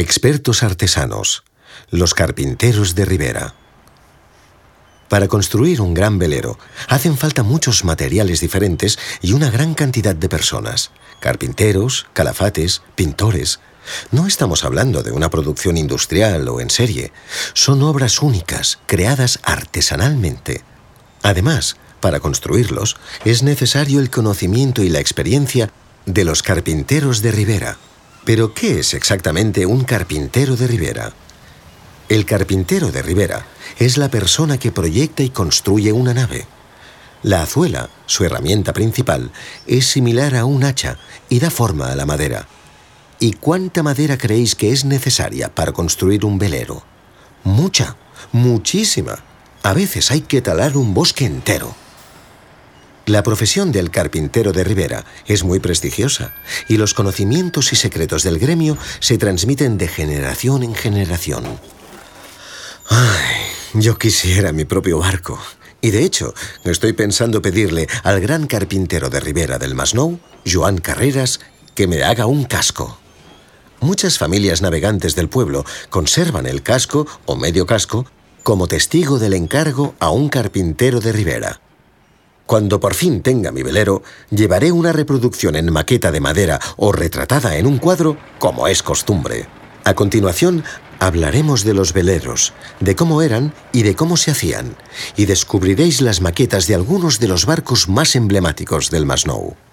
Expertos artesanos, los carpinteros de Ribera. Para construir un gran velero hacen falta muchos materiales diferentes y una gran cantidad de personas. Carpinteros, calafates, pintores. No estamos hablando de una producción industrial o en serie. Son obras únicas, creadas artesanalmente. Además, para construirlos es necesario el conocimiento y la experiencia de los carpinteros de Ribera. ¿Pero qué es exactamente un carpintero de Ribera? El carpintero de Ribera es la persona que proyecta y construye una nave. La azuela, su herramienta principal, es similar a un hacha y da forma a la madera. ¿Y cuánta madera creéis que es necesaria para construir un velero? Mucha, muchísima. A veces hay que talar un bosque entero. La profesión del carpintero de Ribera es muy prestigiosa y los conocimientos y secretos del gremio se transmiten de generación en generación. Ay, yo quisiera mi propio barco. Y de hecho, estoy pensando pedirle al gran carpintero de Ribera del Masnou, Joan Carreras, que me haga un casco. Muchas familias navegantes del pueblo conservan el casco o medio casco como testigo del encargo a un carpintero de Ribera. Cuando por fin tenga mi velero, llevaré una reproducción en maqueta de madera o retratada en un cuadro, como es costumbre. A continuación, hablaremos de los veleros, de cómo eran y de cómo se hacían, y descubriréis las maquetas de algunos de los barcos más emblemáticos del Masnou.